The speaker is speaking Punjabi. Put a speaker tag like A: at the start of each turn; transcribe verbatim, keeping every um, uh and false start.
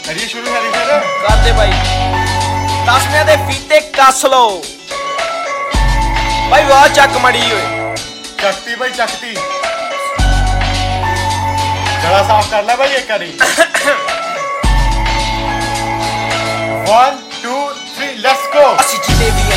A: ਕਰੀਏ ਸ਼ੁਰੂ ਕਰੀ ਫਿਰ
B: ਕਰਦੇ ਬਾਈ ਦਸਵੀਆਂ ਦੇ ਫੀਤੇ ਕੱਸ ਲਓ ਬਾਈ ਵਾਹ ਚੱਕ ਮੜੀ ਓਏ
A: ਚੱਕਤੀ ਬਾਈ ਚੱਕਤੀ ਗਲਾ ਸਾਫ਼ ਕਰ ਲੈ ਬਾਈ ਇੱਕ ਵਾਰੀ one two three let's go
B: ਅਸੀਂ ਜਿੱਤੇ ਵੀ